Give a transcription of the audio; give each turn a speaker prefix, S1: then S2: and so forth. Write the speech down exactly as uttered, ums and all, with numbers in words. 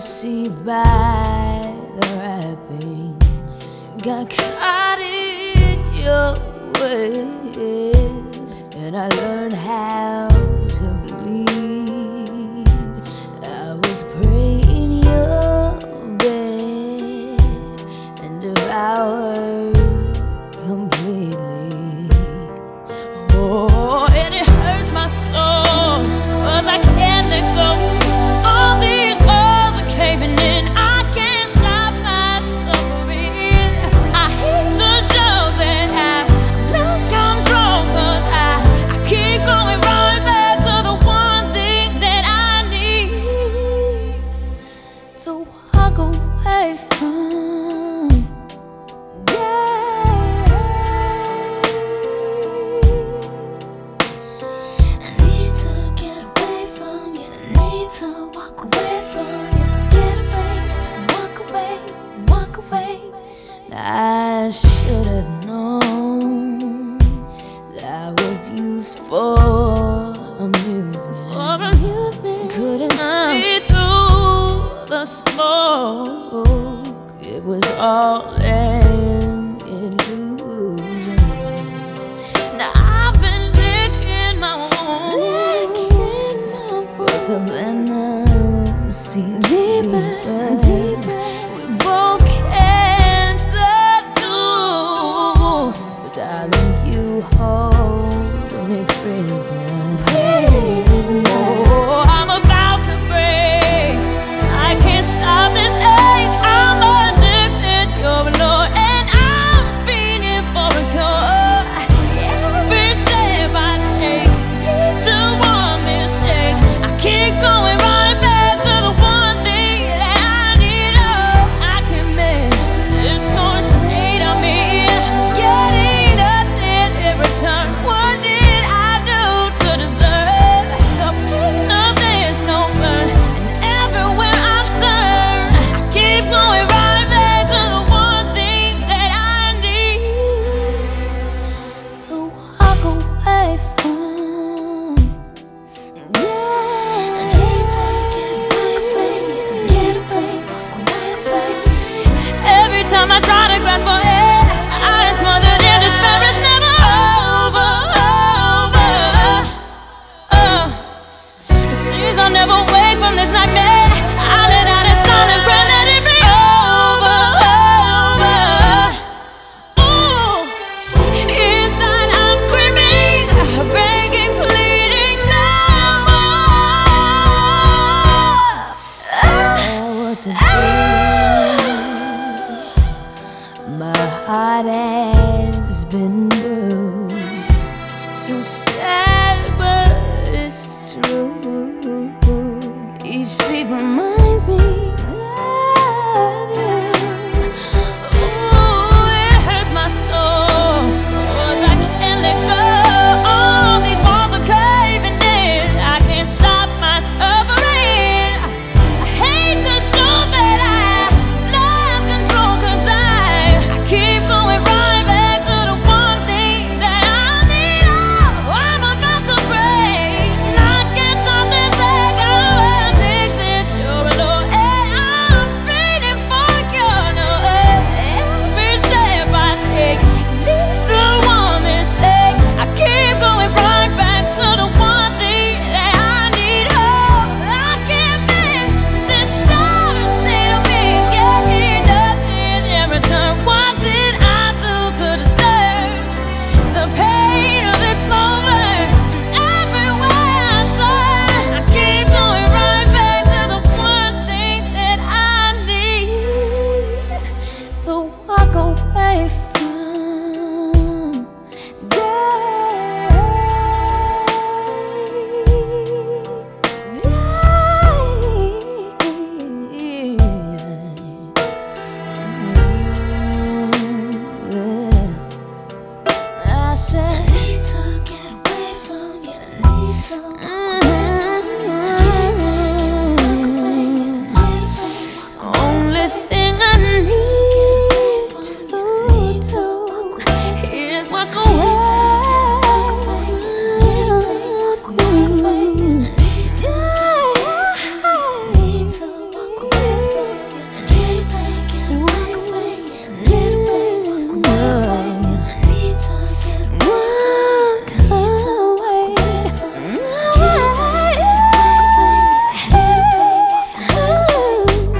S1: deceived by the wrapping, got caught in your web, and I learned how to bleed. I was praying your bed and devoured completely. Oh, and it hurts my soul, 'cause I can't let go. All these walls are caving in, I can't stop my suffering. I hate to show that I've lost control, 'cause I, I keep going right back to the one thing that I need to walk away from. Yeah, I need to get away from you. I need to walk away from you. Get away, walk away, walk away. I should have known that I was used for amusement. For amusement. Couldn't see through the smoke. It was all an illusion. Now I've been licking my wounds, but the venom seems deeper, deeper. We both can't seduce, but darling, you hold me prisoner. Oh, I'm about to break. I can't stop this ache. I'm addicted, you're alone, and I'm feeling for a cure. Every step I take leads to one mistake. I keep going right back to the one thing that I need. Oh, I can make this torn state of me, getting nothing in return. What did I do to deserve the pain of this no burn? And everywhere I turn, I keep going right back to the one thing that I need to walk away from. Yeah, I need to get away, get away, walk away. Every time I try to grasp for air, I am smothered in despair. It's never over, over. Oh, it seems I'll never wake from this nightmare. I let out a silent prayer, let it be over, over. Ooh, inside I'm screaming, begging, pleading, no more. What to do? My heart has been bruised, so sad, but it's true. Each beat reminds me of you. Ooh, it hurts my soul, 'cause I can't let go. All these walls are caving in, I can't stop my suffering. I hate to show that I lost control, 'cause I, I keep going right back to the one thing that I need. Oh, I'm about to break. I can't stop this ache. I'm addicted, you're alone, and I'm feeding for you. No, every step I take leads to one mistake. I keep going right back to the one thing that I need. Oh, I can't make this torn state of me, getting nothing in return. What did I do to deserve the pain of this moment? And everywhere I turn, I keep going right back to the one thing that I need to walk away from. I said, I need to get away from you. I need to walk away from you. I need to get away. I need to walk away. Only thing I need to do is walk away.